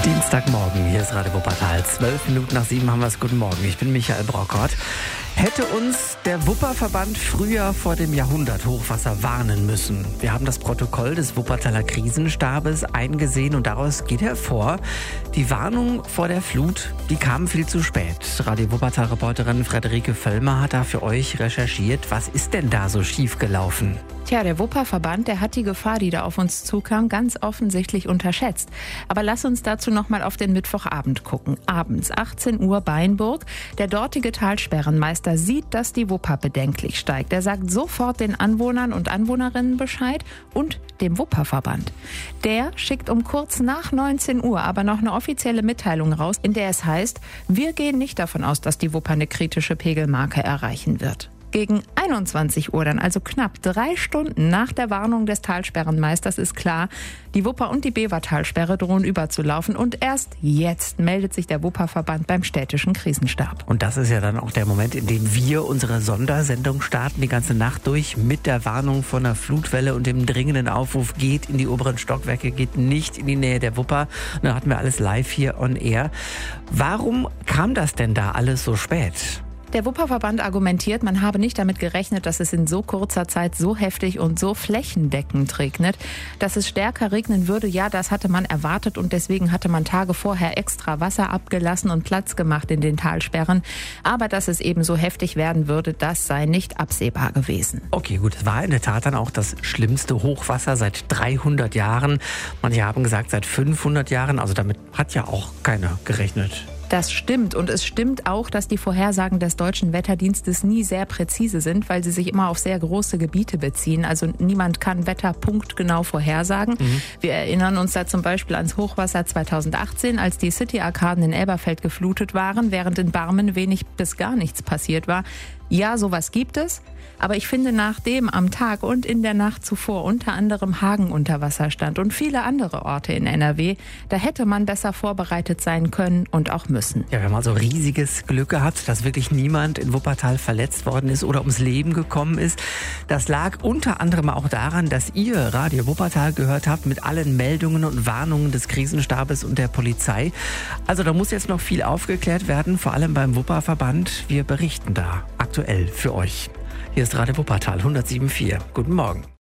Dienstagmorgen, hier ist Radio Wuppertal. 7:12 haben wir es. Guten Morgen, ich bin Michael Brockert. Hätte uns der Wupperverband früher vor dem Jahrhunderthochwasser warnen müssen? Wir haben das Protokoll des Wuppertaler Krisenstabes eingesehen und daraus geht hervor, die Warnung vor der Flut, die kam viel zu spät. Radio Wuppertal-Reporterin Friederike Völlmer hat da für euch recherchiert. Was ist denn da so schief gelaufen? Tja, der Wupperverband, der hat die Gefahr, die da auf uns zukam, ganz offensichtlich unterschätzt. Aber lass uns dazu nochmal auf den Mittwochabend gucken. Abends, 18 Uhr, Beinburg. Der dortige Talsperrenmeister sieht, dass die Wupper bedenklich steigt. Er sagt sofort den Anwohnern und Anwohnerinnen Bescheid und dem Wupperverband. Der schickt um kurz nach 19 Uhr aber noch eine offizielle Mitteilung raus, in der es heißt, wir gehen nicht davon aus, dass die Wupper eine kritische Pegelmarke erreichen wird. Gegen 21 Uhr dann, also knapp 3 Stunden nach der Warnung des Talsperrenmeisters, ist klar, die Wupper und die Bevertalsperre drohen überzulaufen. Und erst jetzt meldet sich der Wupperverband beim städtischen Krisenstab. Und das ist ja dann auch der Moment, in dem wir unsere Sondersendung starten, die ganze Nacht durch, mit der Warnung von einer Flutwelle und dem dringenden Aufruf, geht in die oberen Stockwerke, geht nicht in die Nähe der Wupper. Und dann hatten wir alles live hier on air. Warum kam das denn da alles so spät? Der Wupperverband argumentiert, man habe nicht damit gerechnet, dass es in so kurzer Zeit so heftig und so flächendeckend regnet. Dass es stärker regnen würde, ja, das hatte man erwartet und deswegen hatte man Tage vorher extra Wasser abgelassen und Platz gemacht in den Talsperren. Aber dass es eben so heftig werden würde, das sei nicht absehbar gewesen. Okay, gut, es war in der Tat dann auch das schlimmste Hochwasser seit 300 Jahren. Manche haben gesagt seit 500 Jahren, also damit hat ja auch keiner gerechnet. Das stimmt und es stimmt auch, dass die Vorhersagen des Deutschen Wetterdienstes nie sehr präzise sind, weil sie sich immer auf sehr große Gebiete beziehen. Also niemand kann Wetter punktgenau vorhersagen. Wir erinnern uns da zum Beispiel ans Hochwasser 2018, als die City-Arkaden in Elberfeld geflutet waren, während in Barmen wenig bis gar nichts passiert war. Ja, sowas gibt es. Aber ich finde, nachdem am Tag und in der Nacht zuvor unter anderem Hagen unter Wasser stand und viele andere Orte in NRW, da hätte man besser vorbereitet sein können und auch müssen. Ja, wir haben also riesiges Glück gehabt, dass wirklich niemand in Wuppertal verletzt worden ist oder ums Leben gekommen ist. Das lag unter anderem auch daran, dass ihr Radio Wuppertal gehört habt mit allen Meldungen und Warnungen des Krisenstabes und der Polizei. Also da muss jetzt noch viel aufgeklärt werden, vor allem beim Wupperverband. Wir berichten da aktuell für euch. Hier ist Radio Wuppertal 107,4. Guten Morgen.